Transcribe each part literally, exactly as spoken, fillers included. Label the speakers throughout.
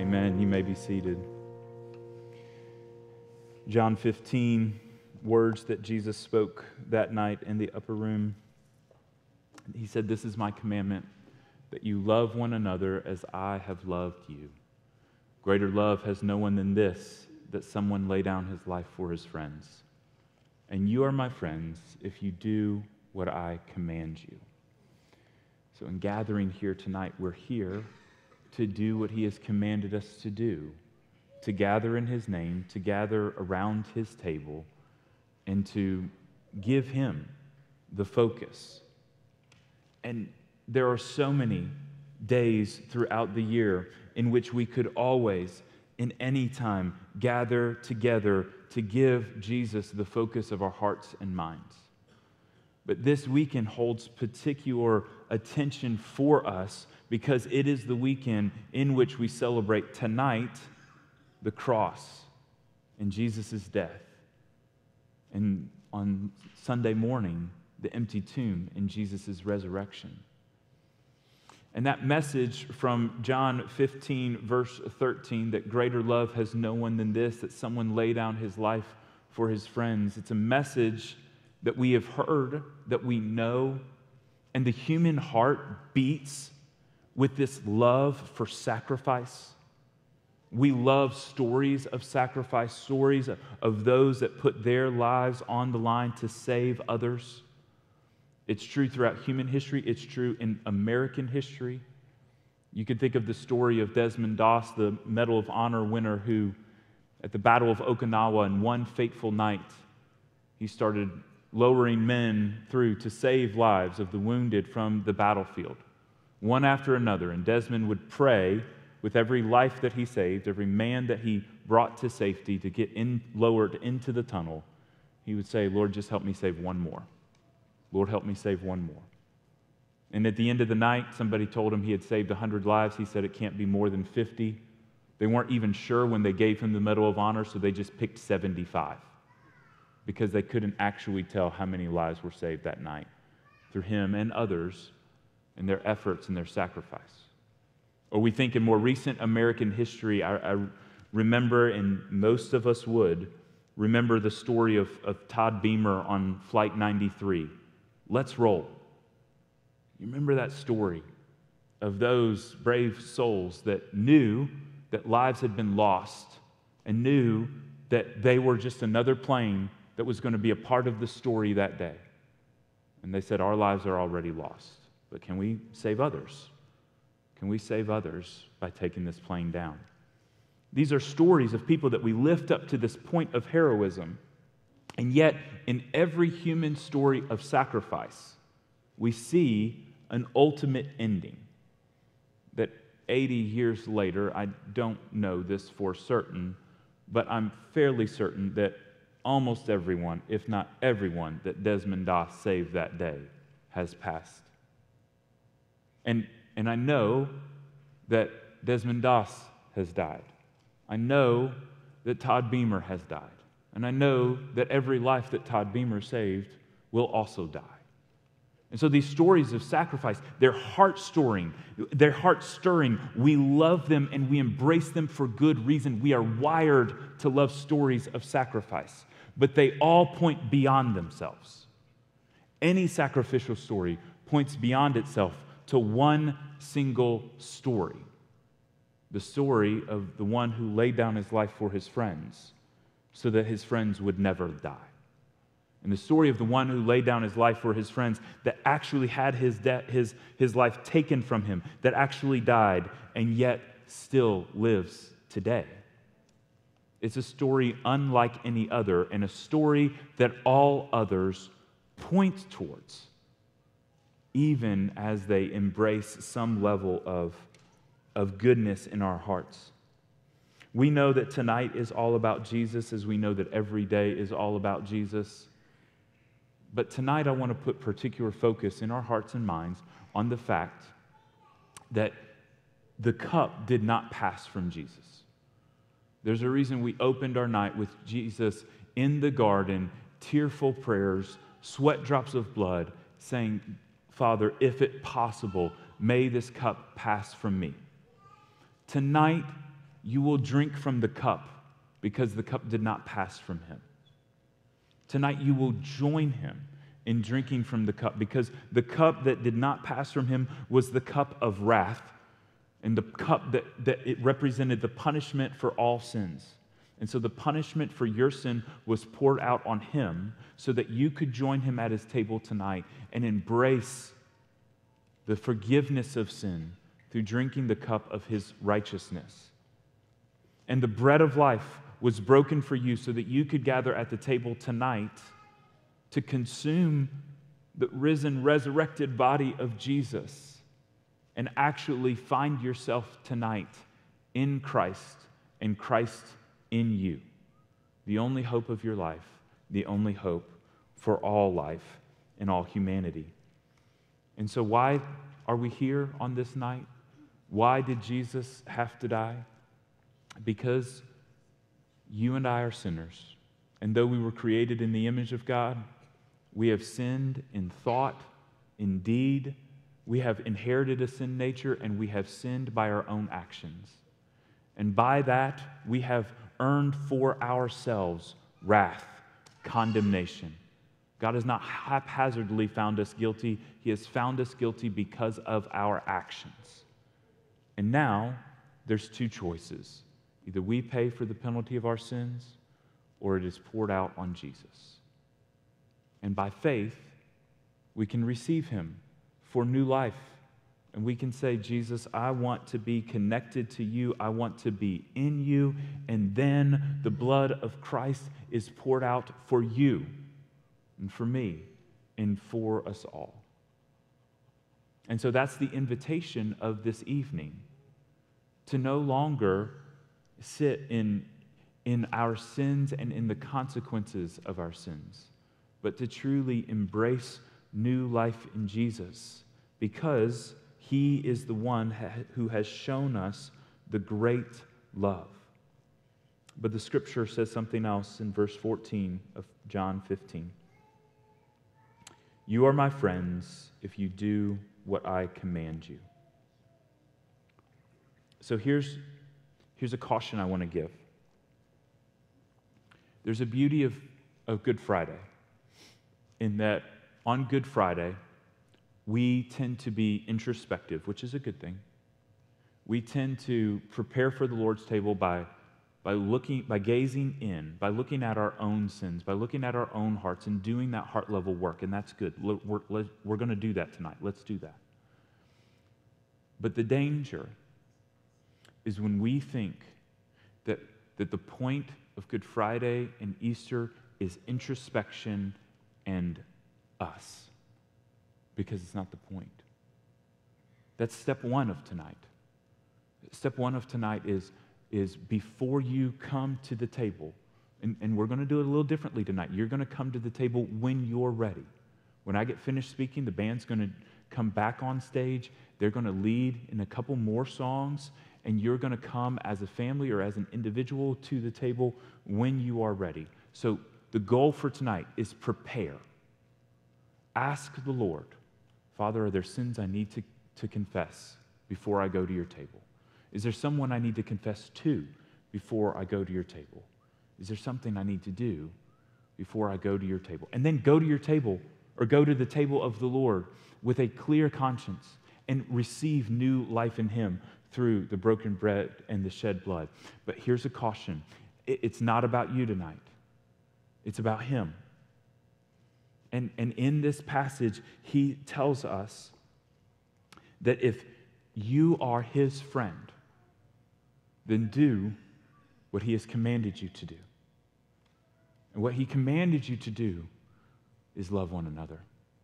Speaker 1: Amen. You may be seated. John fifteen, words that Jesus spoke that night in the upper room. He said, "This is my commandment, that you love one another as I have loved you. Greater love has no one than this, that someone lay down his life for his friends. And you are my friends if you do what I command you." So in gathering here tonight, we're here to do what he has commanded us to do, to gather in his name, to gather around his table, and to give him the focus. And there are so many days throughout the year in which we could always, in any time, gather together to give Jesus the focus of our hearts and minds. But this weekend holds particular attention for us because it is the weekend in which we celebrate tonight the cross and Jesus' death, and on Sunday morning the empty tomb and Jesus' resurrection. And that message from John fifteen, verse thirteen, that greater love has no one than this, that someone lay down his life for his friends. It's a message that we have heard, that we know, and the human heart beats with this love for sacrifice. We love stories of sacrifice, stories of those that put their lives on the line to save others. It's true throughout human history. It's true in American history. You could think of the story of Desmond Doss, the Medal of Honor winner, who at the Battle of Okinawa in one fateful night, he started lowering men through to save lives of the wounded from the battlefield, one after another. And Desmond would pray with every life that he saved, every man that he brought to safety to get in, lowered into the tunnel. He would say, "Lord, just help me save one more. Lord, help me save one more." And at the end of the night, somebody told him he had saved one hundred lives. He said it can't be more than fifty. They weren't even sure when they gave him the Medal of Honor, so they just picked seventy-five because they couldn't actually tell how many lives were saved that night through him and others and their efforts and their sacrifice. Or we think in more recent American history, I, I remember, and most of us would, remember the story of, of Todd Beamer on Flight ninety-three. Let's roll. You remember that story of those brave souls that knew that lives had been lost and knew that they were just another plane that was going to be a part of the story that day. And they said, "Our lives are already lost, but can we save others? Can we save others by taking this plane down?" These are stories of people that we lift up to this point of heroism. And yet, in every human story of sacrifice, we see an ultimate ending. That eighty years later, I don't know this for certain, but I'm fairly certain that almost everyone, if not everyone, that Desmond Doss saved that day has passed. And, and I know that Desmond Doss has died. I know that Todd Beamer has died. And I know that every life that Todd Beamer saved will also die. And so these stories of sacrifice, they're heart-stirring. They're heart-stirring. We love them and we embrace them for good reason. We are wired to love stories of sacrifice. But they all point beyond themselves. Any sacrificial story points beyond itself to one single story. The story of the one who laid down his life for his friends so that his friends would never die. And the story of the one who laid down his life for his friends that actually had his, de- his, his life taken from him, that actually died and yet still lives today. It's a story unlike any other, and a story that all others point towards, even as they embrace some level of, of goodness in our hearts. We know that tonight is all about Jesus, as we know that every day is all about Jesus. But tonight I want to put particular focus in our hearts and minds on the fact that the cup did not pass from Jesus. There's a reason we opened our night with Jesus in the garden, tearful prayers, sweat drops of blood, saying, "Father, if it possible, may this cup pass from me." Tonight, you will drink from the cup because the cup did not pass from him. Tonight you will join him in drinking from the cup because the cup that did not pass from him was the cup of wrath, and the cup that, that it represented the punishment for all sins. And so the punishment for your sin was poured out on him so that you could join him at his table tonight and embrace the forgiveness of sin through drinking the cup of his righteousness. And the bread of life was broken for you so that you could gather at the table tonight to consume the risen, resurrected body of Jesus and actually find yourself tonight in Christ and Christ in you, the only hope of your life, the only hope for all life and all humanity. And so why are we here on this night? Why did Jesus have to die? Because you and I are sinners. And though we were created in the image of God, we have sinned in thought, in deed. We have inherited a sin nature, and we have sinned by our own actions. And by that, we have earned for ourselves wrath, condemnation. God has not haphazardly found us guilty. He has found us guilty because of our actions. And now, there's two choices. Either we pay for the penalty of our sins, or it is poured out on Jesus. And by faith, we can receive him for new life. And we can say, Jesus, I want to be connected to you. I want to be in you. And then the blood of Christ is poured out for you and for me and for us all. And so that's the invitation of this evening, to no longer sit in, in our sins and in the consequences of our sins, but to truly embrace new life in Jesus, because he is the one who has shown us the great love. But the scripture says something else in verse fourteen of John fifteen. You are my friends if you do what I command you. So here's, here's a caution I want to give. There's a beauty of, of Good Friday in that on Good Friday, we tend to be introspective, which is a good thing. We tend to prepare for the Lord's table by, by looking, by gazing in, by looking at our own sins, by looking at our own hearts and doing that heart level work, and that's good. We're, we're going to do that tonight. Let's do that. But the danger is when we think that, that the point of Good Friday and Easter is introspection and us. Because it's not the point. That's step one of tonight. Step one of tonight is, is before you come to the table, and, and we're going to do it a little differently tonight. You're going to come to the table when you're ready. When I get finished speaking, the band's going to come back on stage. They're going to lead in a couple more songs, and you're going to come as a family or as an individual to the table when you are ready. So the goal for tonight is prepare. Ask the Lord, Father, are there sins I need to, to confess before I go to your table? Is there someone I need to confess to before I go to your table? Is there something I need to do before I go to your table? And then go to your table, or go to the table of the Lord with a clear conscience and receive new life in him through the broken bread and the shed blood. But here's a caution. It's not about you tonight. It's about him. And, and in this passage, he tells us that if you are his friend, then do what he has commanded you to do. And what he commanded you to do is love one another,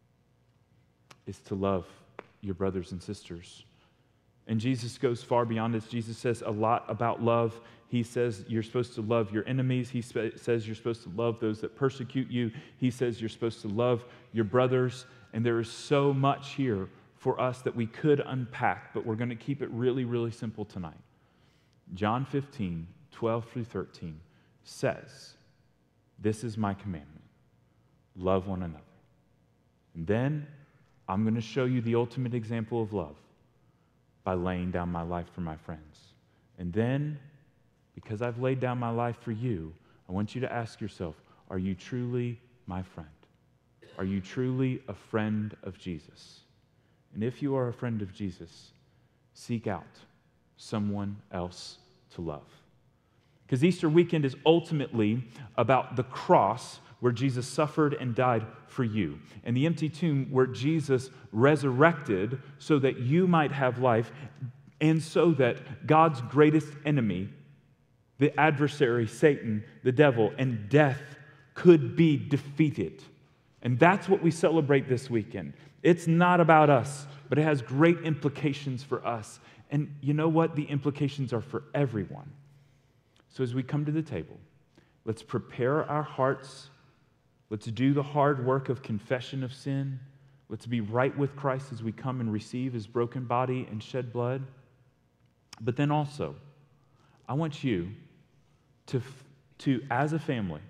Speaker 1: is to love your brothers and sisters. And Jesus goes far beyond this. Jesus says a lot about love. He says you're supposed to love your enemies. He sp- says you're supposed to love those that persecute you. He says you're supposed to love your brothers. And there is so much here for us that we could unpack, but we're going to keep it really, really simple tonight. John fifteen, twelve through thirteen says, this is my commandment, love one another. And then I'm going to show you the ultimate example of love by laying down my life for my friends. And then because I've laid down my life for you, I want you to ask yourself, are you truly my friend? Are you truly a friend of Jesus? And if you are a friend of Jesus, seek out someone else to love. Because Easter weekend is ultimately about the cross where Jesus suffered and died for you, and the empty tomb where Jesus resurrected so that you might have life, and so that God's greatest enemy, the adversary, Satan, the devil, and death could be defeated. And that's what we celebrate this weekend. It's not about us, but it has great implications for us. And you know what? The implications are for everyone. So as we come to the table, let's prepare our hearts. Let's do the hard work of confession of sin. Let's be right with Christ as we come and receive his broken body and shed blood. But then also, I want you to, to as a family,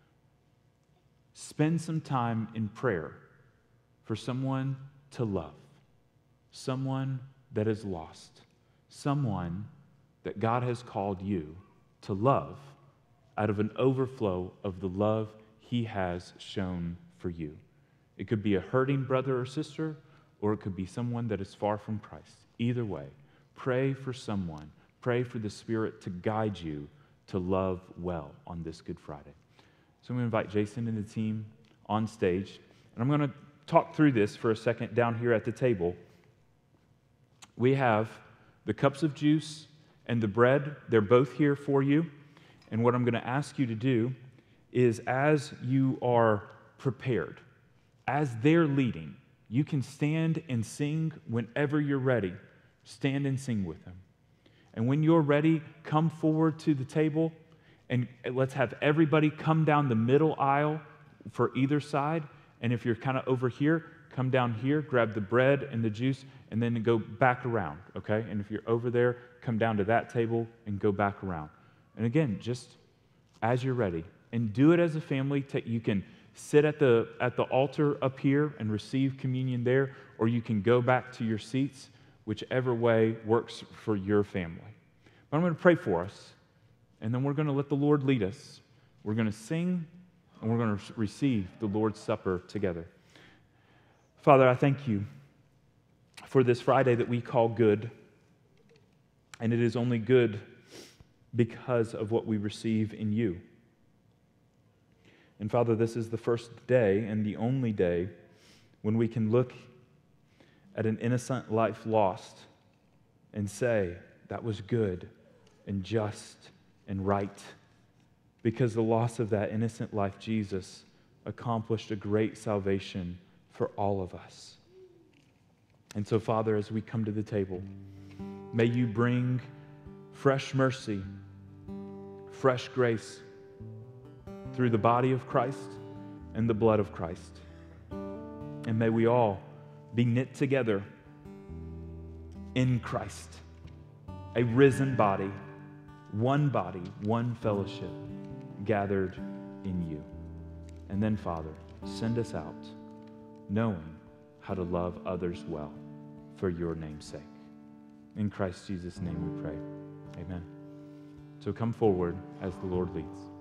Speaker 1: spend some time in prayer for someone to love, someone that is lost, someone that God has called you to love out of an overflow of the love he has shown for you. It could be a hurting brother or sister, or it could be someone that is far from Christ. Either way, pray for someone. Pray for the Spirit to guide you to love well on this Good Friday. So I'm going to invite Jason and the team on stage, and I'm going to talk through this for a second down here at the table. We have the cups of juice and the bread. They're both here for you. And what I'm going to ask you to do is, as you are prepared, as they're leading, you can stand and sing whenever you're ready. Stand and sing with them. And when you're ready, come forward to the table, and let's have everybody come down the middle aisle for either side. And if you're kind of over here, come down here, grab the bread and the juice, and then go back around, okay? And if you're over there, come down to that table and go back around. And again, just as you're ready. And do it as a family. You can sit at the, at the altar up here and receive communion there, or you can go back to your seats, whichever way works for your family. But I'm going to pray for us, and then we're going to let the Lord lead us. We're going to sing, and we're going to receive the Lord's Supper together. Father, I thank you for this Friday that we call good, and it is only good because of what we receive in you. And Father, this is the first day and the only day when we can look at an innocent life lost and say, that was good and just and right, because the loss of that innocent life, Jesus, accomplished a great salvation for all of us. And so, Father, as we come to the table, may you bring fresh mercy, fresh grace through the body of Christ and the blood of Christ. And may we all be knit together in Christ, a risen body, one body, one fellowship, gathered in you. And then, Father, send us out knowing how to love others well for your name's sake. In Christ Jesus' name we pray. Amen. So come forward as the Lord leads.